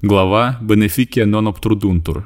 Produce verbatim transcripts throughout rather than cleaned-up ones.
Глава «Beneficia non obtruduntur».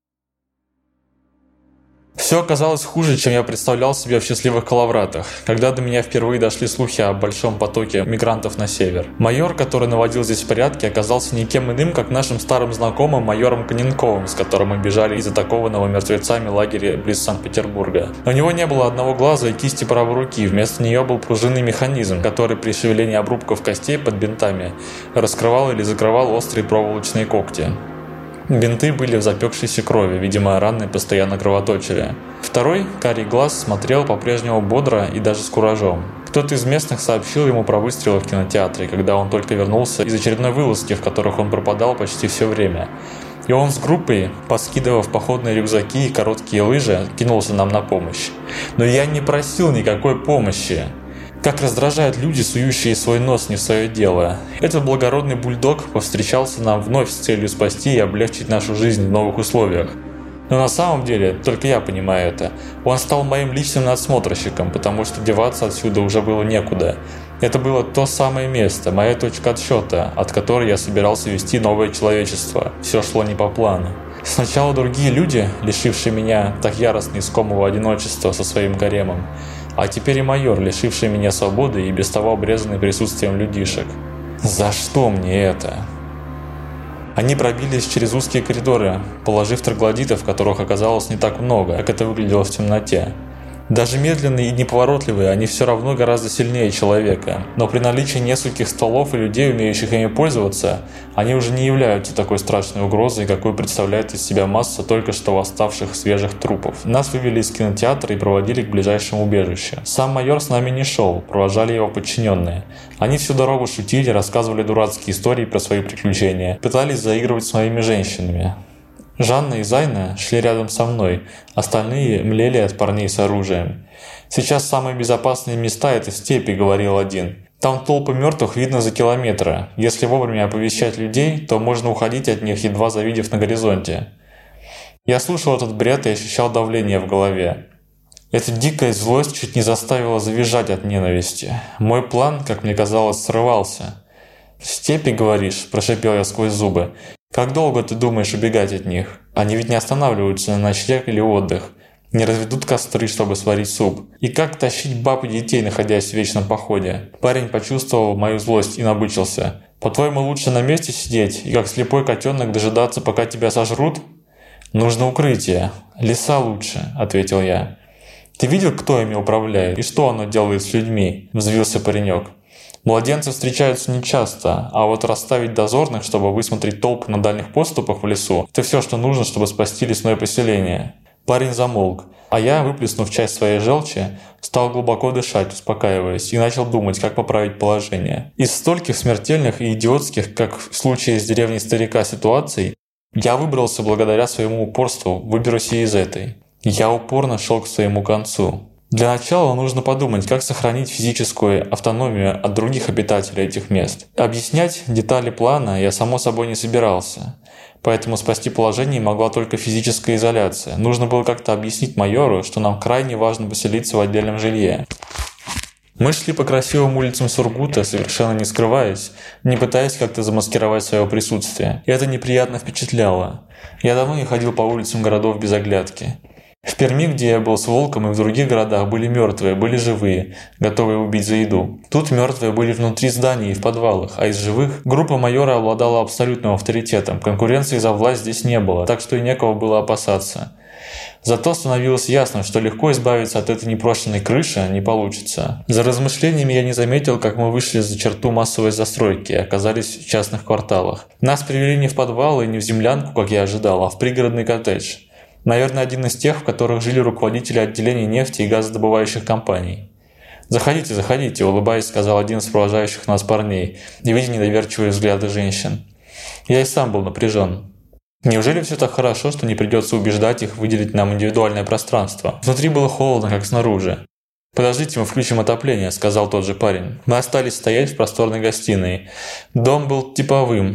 Все оказалось хуже, чем я представлял себе в «Счастливых Калавратах», когда до меня впервые дошли слухи о большом потоке мигрантов на север. Майор, который наводил здесь порядки, оказался никем иным, как нашим старым знакомым майором Коненковым, с которым мы бежали из атакованного мертвецами лагеря близ Санкт-Петербурга. У него не было одного глаза и кисти правой руки, вместо нее был пружинный механизм, который при шевелении обрубков костей под бинтами раскрывал или закрывал острые проволочные когти. Бинты были в запекшейся крови, видимо, раны постоянно кровоточили. Второй, карий глаз, смотрел по-прежнему бодро и даже с куражом. Кто-то из местных сообщил ему про выстрелы в кинотеатре, когда он только вернулся из очередной вылазки, в которых он пропадал почти все время. И он с группой, поскидывав походные рюкзаки и короткие лыжи, кинулся нам на помощь. Но я не просил никакой помощи. Как раздражают люди, сующие свой нос не в свое дело. Этот благородный бульдог повстречался нам вновь с целью спасти и облегчить нашу жизнь в новых условиях. Но на самом деле, только я понимаю это, он стал моим личным надсмотрщиком, потому что деваться отсюда уже было некуда. Это было то самое место, моя точка отсчета, от которой я собирался вести новое человечество. Все шло не по плану. Сначала другие люди, лишившие меня так яростно искомого одиночества со своим гаремом, а теперь и майор, лишивший меня свободы и без того обрезанный присутствием людишек. За что мне это? Они пробились через узкие коридоры, положив троглодитов, которых оказалось не так много, как это выглядело в темноте. Даже медленные и неповоротливые, они все равно гораздо сильнее человека. Но при наличии нескольких стволов и людей, умеющих ими пользоваться, они уже не являются такой страшной угрозой, какой представляет из себя масса только что восставших свежих трупов. Нас вывели из кинотеатра и проводили к ближайшему убежищу. Сам майор с нами не шел, провожали его подчиненные. Они всю дорогу шутили, рассказывали дурацкие истории про свои приключения, пытались заигрывать с моими женщинами. Жанна и Зайна шли рядом со мной, остальные млели от парней с оружием. «Сейчас самые безопасные места – это степи», – говорил один. «Там толпы мертвых видно за километры. Если вовремя оповещать людей, то можно уходить от них, едва завидев на горизонте». Я слушал этот бред и ощущал давление в голове. Эта дикая злость чуть не заставила завизжать от ненависти. Мой план, как мне казалось, срывался. «Степи, говоришь?» – прошипел я сквозь зубы. «Как долго ты думаешь убегать от них? Они ведь не останавливаются на ночлег или отдых, не разведут костры, чтобы сварить суп. И как тащить баб и детей, находясь в вечном походе?» Парень почувствовал мою злость и набычился. «По-твоему, лучше на месте сидеть и как слепой котенок дожидаться, пока тебя сожрут?» «Нужно укрытие. Леса лучше», — ответил я. «Ты видел, кто ими управляет и что оно делает с людьми?» — взвился паренек. «Младенцы встречаются нечасто, а вот расставить дозорных, чтобы высмотреть толпы на дальних подступах в лесу, это все, что нужно, чтобы спасти лесное поселение». Парень замолк, а я, выплеснув часть своей желчи, стал глубоко дышать, успокаиваясь, и начал думать, как поправить положение. Из стольких смертельных и идиотских, как в случае с деревней старика, ситуаций, я выбрался благодаря своему упорству, выберусь и из этой. Я упорно шел к своему концу. Для начала нужно подумать, как сохранить физическую автономию от других обитателей этих мест. Объяснять детали плана я, само собой, не собирался. Поэтому спасти положение могла только физическая изоляция. Нужно было как-то объяснить майору, что нам крайне важно поселиться в отдельном жилье. Мы шли по красивым улицам Сургута, совершенно не скрываясь, не пытаясь как-то замаскировать свое присутствие. И это неприятно впечатляло. Я давно не ходил по улицам городов без оглядки. В Перми, где я был с волком, и в других городах были мертвые, были живые, готовые убить за еду. Тут мертвые были внутри зданий и в подвалах, а из живых группа майора обладала абсолютным авторитетом. Конкуренции за власть здесь не было, так что и некого было опасаться. Зато становилось ясно, что легко избавиться от этой непрошенной крыши не получится. За размышлениями я не заметил, как мы вышли за черту массовой застройки и оказались в частных кварталах. Нас привели не в подвал и не в землянку, как я ожидал, а в пригородный коттедж. Наверное, один из тех, в которых жили руководители отделений нефти и газодобывающих компаний. «Заходите, заходите», — улыбаясь, сказал один из провожающих нас парней, не видя недоверчивые взгляды женщин. Я и сам был напряжен. Неужели все так хорошо, что не придется убеждать их выделить нам индивидуальное пространство? Внутри было холодно, как снаружи. «Подождите, мы включим отопление», — сказал тот же парень. Мы остались стоять в просторной гостиной. Дом был типовым.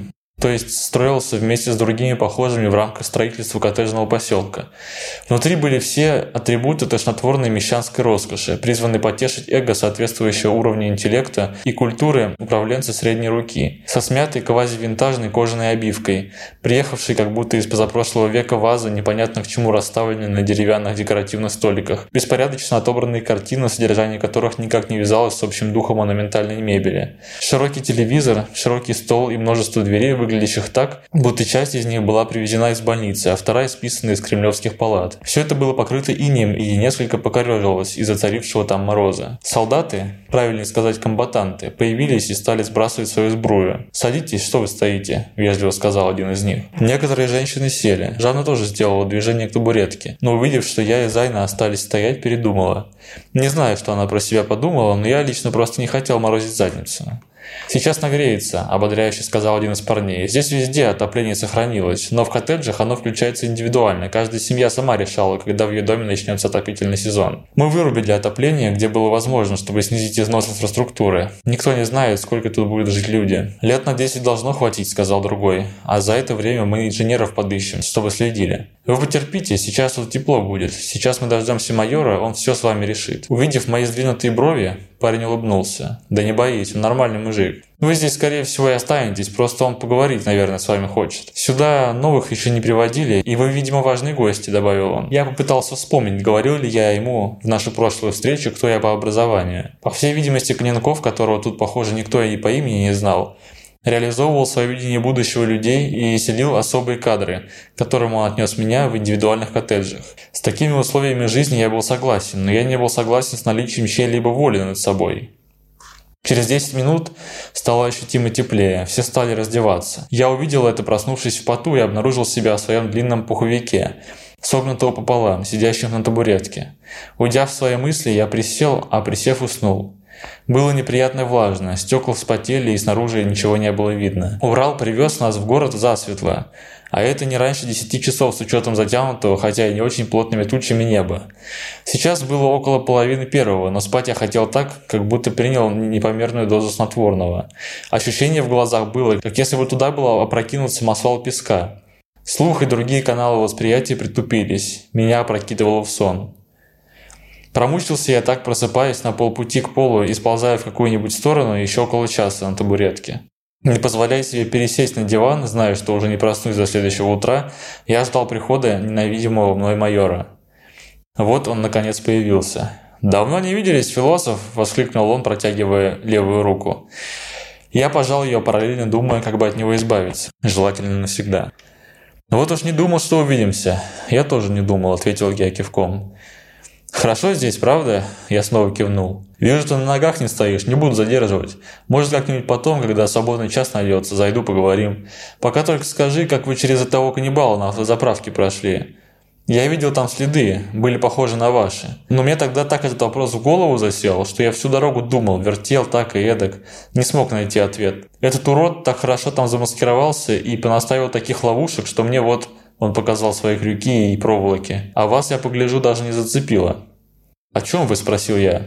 то есть строился вместе с другими похожими в рамках строительства коттеджного поселка. Внутри были все атрибуты тошнотворной мещанской роскоши, призванные потешить эго соответствующего уровня интеллекта и культуры управленца средней руки, со смятой квази-винтажной кожаной обивкой, приехавшей как будто из позапрошлого века вазы, непонятно к чему расставленные на деревянных декоративных столиках, беспорядочно отобранные картины, содержание которых никак не вязалось с общим духом монументальной мебели. Широкий телевизор, широкий стол и множество дверей, выглядящих так, будто часть из них была привезена из больницы, а вторая списана из кремлевских палат. Все это было покрыто инеем и несколько покорежилось из-за царившего там мороза. Солдаты, правильнее сказать комбатанты, появились и стали сбрасывать свою сбрую. «Садитесь, что вы стоите?» – вежливо сказал один из них. Некоторые женщины сели. Жанна тоже сделала движение к табуретке, но увидев, что я и Зайна остались стоять, передумала. Не знаю, что она про себя подумала, но я лично просто не хотел морозить задницу. «Сейчас нагреется», – ободряюще сказал один из парней. «Здесь везде отопление сохранилось, но в коттеджах оно включается индивидуально. Каждая семья сама решала, когда в ее доме начнется отопительный сезон. Мы вырубили отопление, где было возможно, чтобы снизить износ инфраструктуры. Никто не знает, сколько тут будет жить люди. Лет на десять должно хватить», – сказал другой. «А за это время мы инженеров подыщем, чтобы следили. Вы потерпите, сейчас тут тепло будет. Сейчас мы дождемся майора, он все с вами решит». Увидев мои сдвинутые брови, парень улыбнулся. «Да не боись, он нормальный мужик. Вы здесь, скорее всего, и останетесь, просто он поговорить, наверное, с вами хочет. Сюда новых еще не приводили, и вы, видимо, важные гости», – добавил он. Я попытался вспомнить, говорил ли я ему в нашу прошлую встречу, кто я по образованию. По всей видимости, Коненков, которого тут, похоже, никто и по имени не знал, реализовывал свое видение будущего людей и селил особые кадры, к которым он отнес меня в индивидуальных коттеджах. С такими условиями жизни я был согласен, но я не был согласен с наличием чьей-либо воли над собой. Через десять минут стало ощутимо теплее, все стали раздеваться. Я увидел это, проснувшись в поту, и обнаружил себя в своем длинном пуховике, согнутого пополам, сидящим на табуретке. Уйдя в свои мысли, я присел, а присев уснул. Было неприятно и влажно, стекла вспотели и снаружи ничего не было видно. Урал привез нас в город засветло, а это не раньше десяти часов с учетом затянутого, хотя и не очень плотными тучами неба. Сейчас было около половины первого, но спать я хотел так, как будто принял непомерную дозу снотворного. Ощущение в глазах было, как если бы туда был опрокинут самосвал песка. Слух и другие каналы восприятия притупились, меня опрокидывало в сон. Промучился я так, просыпаясь на полпути к полу и сползая в какую-нибудь сторону еще около часа на табуретке. Не позволяя себе пересесть на диван, зная, что уже не проснусь до следующего утра, я ждал прихода ненавидимого мной майора. Вот он наконец появился. «Давно не виделись, философ!» – воскликнул он, протягивая левую руку. Я пожал ее, параллельно думая, как бы от него избавиться, желательно навсегда. «Вот уж не думал, что увидимся». «Я тоже не думал», – ответил я кивком. «Хорошо здесь, правда?» Я снова кивнул. «Вижу, ты на ногах не стоишь, не буду задерживать. Может, как-нибудь потом, когда свободный час найдется, зайду, поговорим. Пока только скажи, как вы через того каннибала на автозаправке прошли. Я видел там следы, были похожи на ваши. Но мне тогда так этот вопрос в голову засел, что я всю дорогу думал, вертел так и эдак. Не смог найти ответ. Этот урод так хорошо там замаскировался и понаставил таких ловушек, что мне вот...» Он показал свои крюки и проволоки. «А вас, я погляжу, даже не зацепило». «О чем вы?» – спросил я.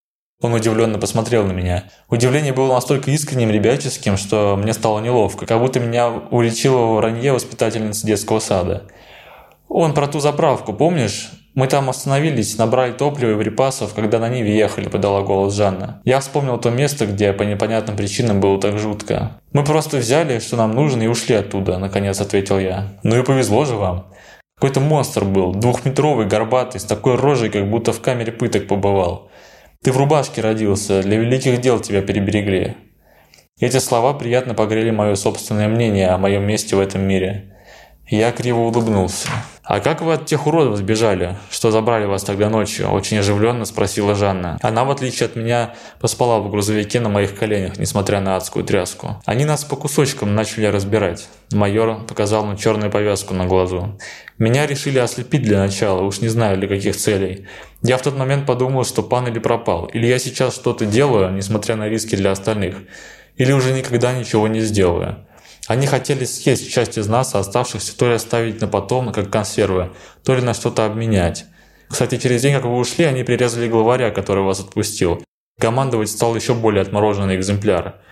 Он удивленно посмотрел на меня. Удивление было настолько искренним, ребяческим, что мне стало неловко, как будто меня уличила в вранье воспитательница детского сада. «Он про ту заправку, помнишь? Мы там остановились, набрали топлива и припасов, когда на Ниве ехали», – подала голос Жанна. Я вспомнил то место, где по непонятным причинам было так жутко. «Мы просто взяли, что нам нужно, и ушли оттуда», – наконец ответил я. «Ну и повезло же вам. Какой-то монстр был, двухметровый, горбатый, с такой рожей, как будто в камере пыток побывал. Ты в рубашке родился, для великих дел тебя переберегли». Эти слова приятно погрели мое собственное мнение о моем месте в этом мире. Я криво улыбнулся. «А как вы от тех уродов сбежали, что забрали вас тогда ночью?» – очень оживленно спросила Жанна. Она, в отличие от меня, поспала в грузовике на моих коленях, несмотря на адскую тряску. «Они нас по кусочкам начали разбирать». Майор показал на черную повязку на глазу. «Меня решили ослепить для начала, уж не знаю для каких целей. Я в тот момент подумал, что пан или пропал, или я сейчас что-то делаю, несмотря на риски для остальных, или уже никогда ничего не сделаю». Они хотели съесть часть из нас, а оставшихся то ли оставить на потом, как консервы, то ли на что-то обменять. Кстати, через день, как вы ушли, они прирезали главаря, который вас отпустил. Командовать стал еще более отмороженный экземпляр.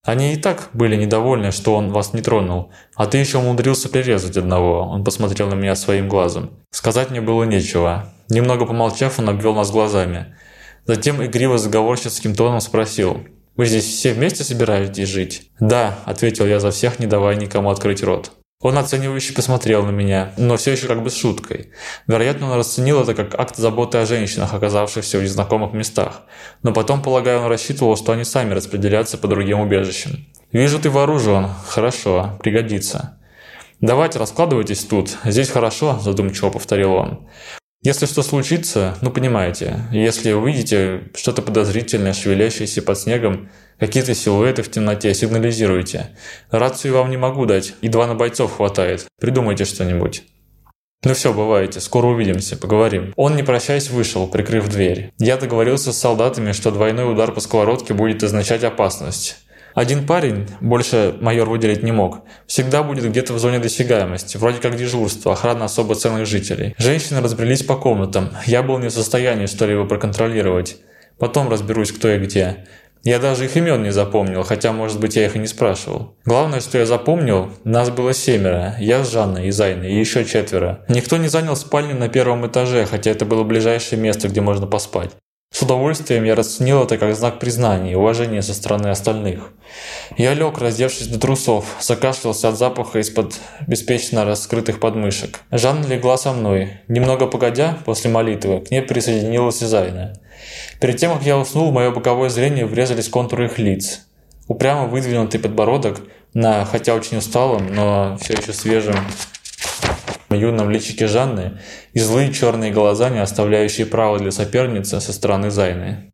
Они и так были недовольны, что он вас не тронул, а ты еще умудрился прирезать одного. Он посмотрел на меня своим глазом. Сказать мне было нечего. Немного помолчав, он обвел нас глазами. Затем игриво заговорщицким тоном спросил: «Вы здесь все вместе собираетесь жить?» «Да», — ответил я за всех, не давая никому открыть рот. Он оценивающе посмотрел на меня, но все еще как бы с шуткой. Вероятно, он расценил это как акт заботы о женщинах, оказавшихся в незнакомых местах. Но потом, полагаю, он рассчитывал, что они сами распределятся по другим убежищам. «Вижу, ты вооружен. Хорошо, пригодится». «Давайте раскладывайтесь тут. Здесь хорошо», – задумчиво повторил он. «Если что случится, ну понимаете, если увидите что-то подозрительное, шевелящееся под снегом, какие-то силуэты в темноте, сигнализируйте. Рацию вам не могу дать, едва на бойцов хватает. Придумайте что-нибудь». «Ну все, бывайте, скоро увидимся, поговорим». Он, не прощаясь, вышел, прикрыв дверь. Я договорился с солдатами, что двойной удар по сковородке будет означать опасность. Один парень, больше майор выделить не мог, всегда будет где-то в зоне досягаемости, вроде как дежурство, охрана особо ценных жителей. Женщины разбрелись по комнатам, я был не в состоянии что-либо проконтролировать. Потом разберусь, кто и где. Я даже их имен не запомнил, хотя, может быть, я их и не спрашивал. Главное, что я запомнил, нас было семеро, я с Жанной и Зайной, и еще четверо. Никто не занял спальню на первом этаже, хотя это было ближайшее место, где можно поспать. С удовольствием я расценил это как знак признания и уважения со стороны остальных. Я лег, раздевшись до трусов, закашлялся от запаха из-под беспечно раскрытых подмышек. Жанна легла со мной. Немного погодя, после молитвы, к ней присоединилась и Зайна. Перед тем, как я уснул, в мое боковое зрение врезались контуры их лиц. Упрямо выдвинутый подбородок на, хотя очень усталом, но все еще свежем юном личике Жанны и злые черные глаза, не оставляющие права для соперницы со стороны Зайны.